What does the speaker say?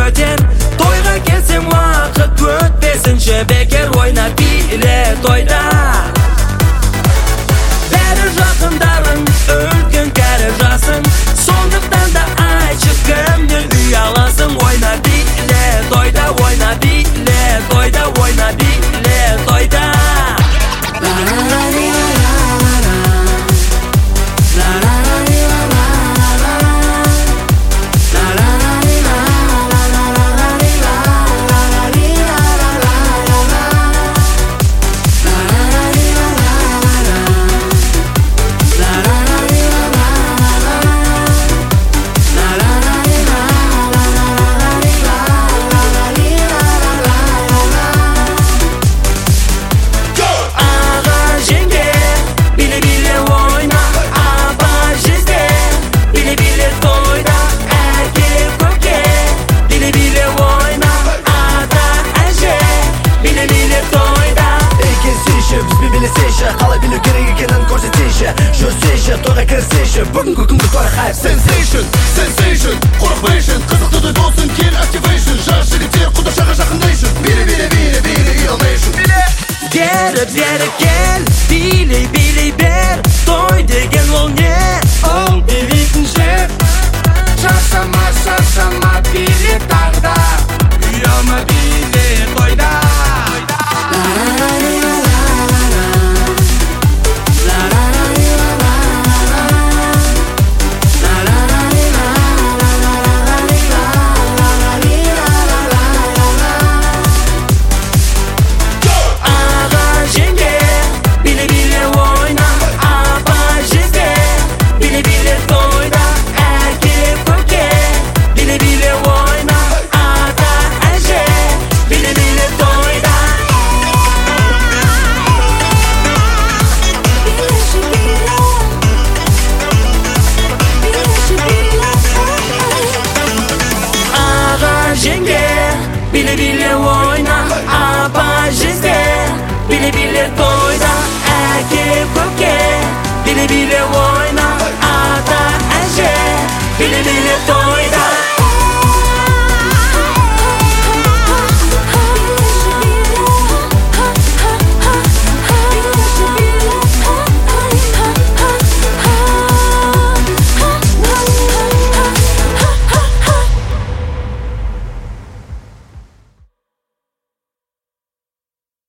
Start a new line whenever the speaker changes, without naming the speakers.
böten. Toyga kelsem vaqt ötmesinchi, bekar oynab bile toyda. Bari жақындарың үлкен кәрі жасың, сондықтан да айтшы кімнен үй аласың. Ойна биле тойда, ойна биле тойда, ойна биле тойда.
Қалай білу керек екенін көрсетейші, жүрсейші, тойға кірсейші. Бүгінгі күнгі той хайп сенсейшн, сенсейшн, қорықпайшын, қызықты той болсын, кел активейшн. Жас жігіттер құдашаға жақындайшын, биле, биле, биле, биле, ұялмайшын.
Бері, бері кел, биле, биле